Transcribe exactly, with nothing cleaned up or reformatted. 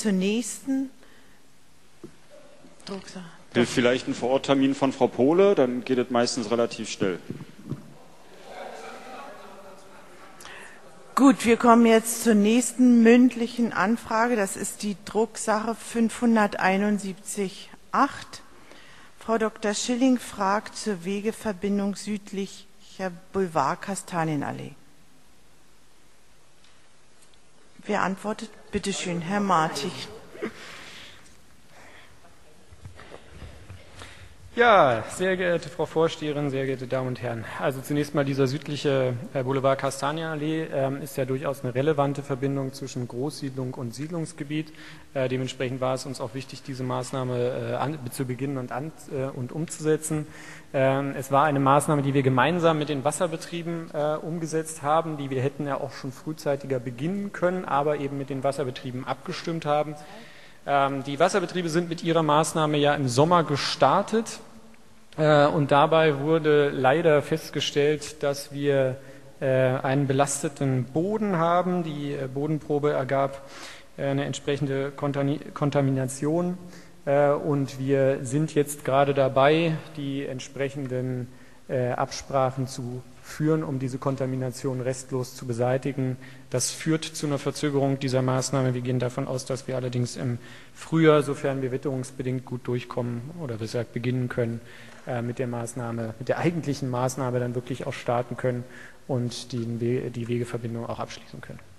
zur nächsten Drucksache. Vielleicht ein Vororttermin von Frau Pohle, dann geht es meistens relativ schnell. Gut, wir kommen jetzt zur nächsten mündlichen Anfrage. Das ist die Drucksache fünfhunderteinundsiebzig acht. Frau Doktor Schilling fragt zur Wegeverbindung südlicher Boulevard Kastanienallee. Wer antwortet? Bitte schön, Herr Martig. Ja, sehr geehrte Frau Vorsteherin, sehr geehrte Damen und Herren. Also zunächst mal dieser südliche Boulevard Kastanienallee ähm, ist ja durchaus eine relevante Verbindung zwischen Großsiedlung und Siedlungsgebiet. Äh, dementsprechend war es uns auch wichtig, diese Maßnahme äh, an, zu beginnen und, an, äh, und umzusetzen. Ähm, es war eine Maßnahme, die wir gemeinsam mit den Wasserbetrieben äh, umgesetzt haben, die wir hätten ja auch schon frühzeitiger beginnen können, aber eben mit den Wasserbetrieben abgestimmt haben. Die Wasserbetriebe sind mit ihrer Maßnahme ja im Sommer gestartet und dabei wurde leider festgestellt, dass wir einen belasteten Boden haben. Die Bodenprobe ergab eine entsprechende Kontamination und wir sind jetzt gerade dabei, die entsprechenden Absprachen zu führen, um diese Kontamination restlos zu beseitigen. Das führt zu einer Verzögerung dieser Maßnahme. Wir gehen davon aus, dass wir allerdings im Frühjahr, sofern wir witterungsbedingt gut durchkommen oder besser beginnen können, äh, mit der Maßnahme, mit der eigentlichen Maßnahme dann wirklich auch starten können und die, die Wegeverbindung auch abschließen können.